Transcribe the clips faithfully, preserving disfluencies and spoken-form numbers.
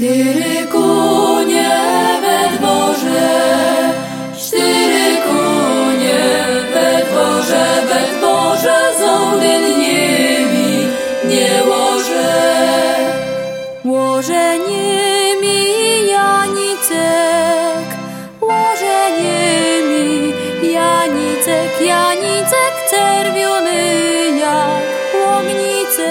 Cztery konie we dworze, cztery konie we dworze, we dworze zołden niemi nie łoże. Łoże niemi Janicek, łoże niemi Janicek, Janicek czerwiony jak łomnicek.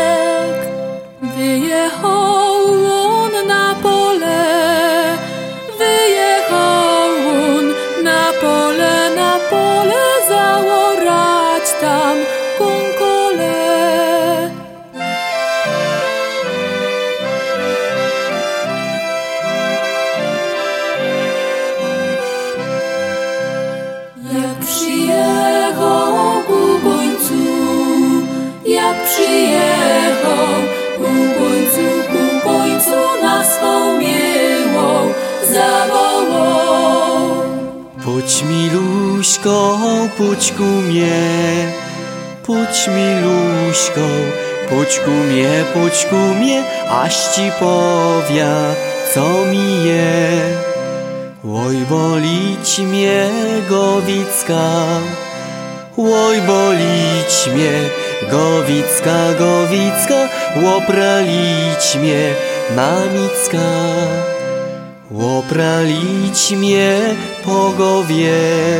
Wyjechał on na pole, wyjechał on na pole, na pole zaorać tam konkole. Jak przyjechał ku końcu, jak przyjechał ku końcu, ku końcu na swą miłą zawołał. Puść miluśko, puść ku mnie, puść miluśko, puść ku mnie, puść ku mnie, aż ci powia, co mi je. Oj, bolić mnie Gowicka, oj, bolić mnie Gowicka, Gowicka, łopralić mnie mamicka. Łopralić mnie po głowie,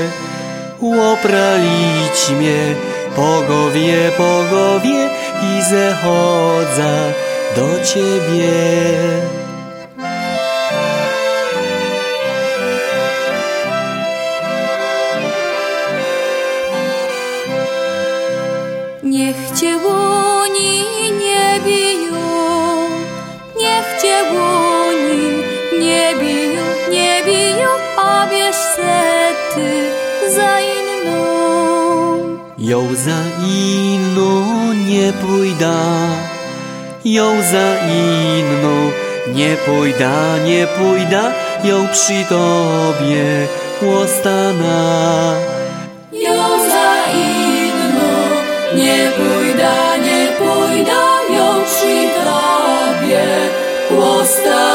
łopralić mnie po głowie, po głowie i zachodza do ciebie. Niech cię łoni nie biją, niech cię łoni nie biją, nie biją, a wiesz se ty za inną. Ją za inną nie pójdę, ją za inną nie pójdę, nie pójdę, ją przy tobie ostana. Ją za inną nie pójdę, nie pójdę, ją przy tobie ostana.